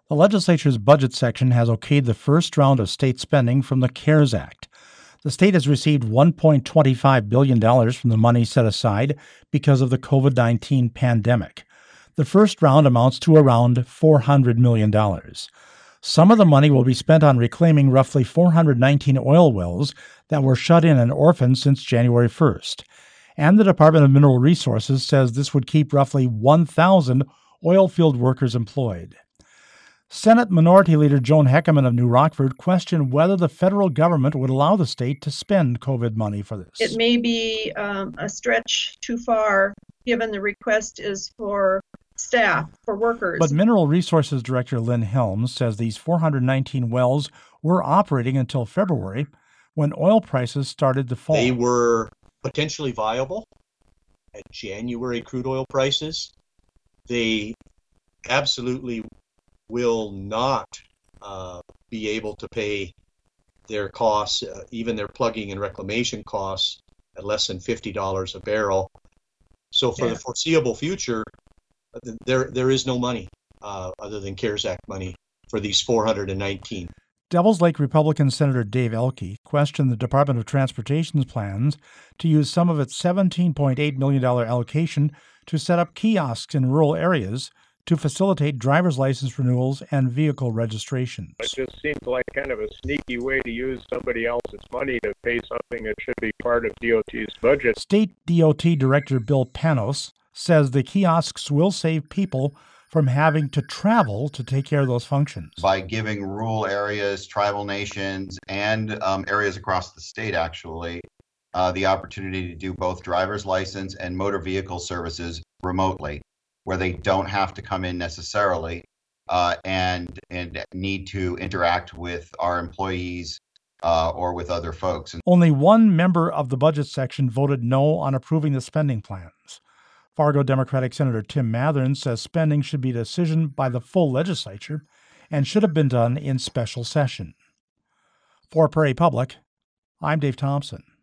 The legislature's budget section has okayed the first round of state spending from the CARES Act. The state has received $1.25 billion from the money set aside because of the COVID-19 pandemic. The first round amounts to around $400 million. Some of the money will be spent on reclaiming roughly 419 oil wells that were shut in and orphaned since January 1st. And the Department of Mineral Resources says this would keep roughly 1,000 oil field workers employed. Senate Minority Leader Joan Heckerman of New Rockford questioned whether the federal government would allow the state to spend COVID money for this. It may be a stretch too far, given the request is for staff, for workers. But Mineral Resources Director Lynn Helms says these 419 wells were operating until February, when oil prices started to fall. They were potentially viable at January crude oil prices. They absolutely will not be able to pay their costs, even their plugging and reclamation costs, at less than $50 a barrel. So for the foreseeable future, there is no money other than CARES Act money for these 419. Devils Lake Republican Senator Dave Elke questioned the Department of Transportation's plans to use some of its $17.8 million allocation to set up kiosks in rural areas to facilitate driver's license renewals and vehicle registrations. It just seems like kind of a sneaky way to use somebody else's money to pay something that should be part of DOT's budget. State DOT Director Bill Panos says the kiosks will save people from having to travel to take care of those functions. By giving rural areas, tribal nations, and areas across the state, actually, the opportunity to do both driver's license and motor vehicle services remotely, where they don't have to come in necessarily and need to interact with our employees or with other folks. Only one member of the budget section voted no on approving the spending plans. Fargo Democratic Senator Tim Mathern says spending should be a decision by the full legislature and should have been done in special session. For Prairie Public, I'm Dave Thompson.